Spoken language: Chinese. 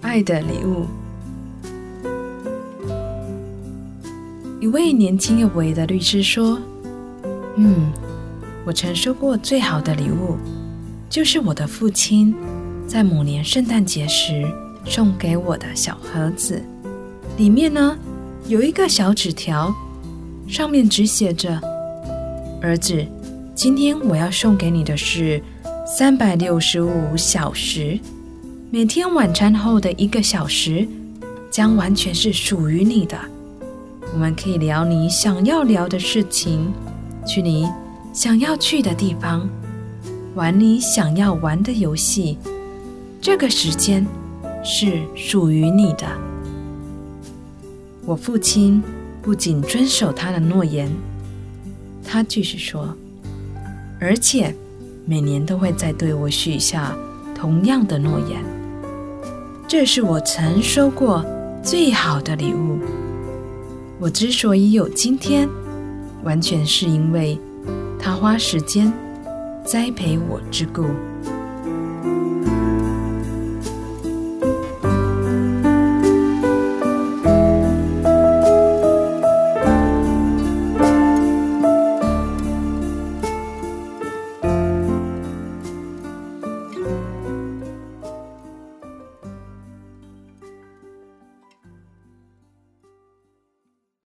爱的礼物。一位年轻有为的律师说，我曾收过最好的礼物，就是我的父亲在某年圣诞节时送给我的小盒子，里面呢有一个小纸条，上面只写着：儿子，今天我要送给你的是365小时，每天晚餐后的1个小时将完全是属于你的。我们可以聊你想要聊的事情，去你想要去的地方，玩你想要玩的游戏。这个时间是属于你的。我父亲不仅遵守他的诺言，他继续说，而且每年都会再对我许下同样的诺言。这是我曾收过最好的礼物。我之所以有今天，完全是因为他花时间栽培我之故。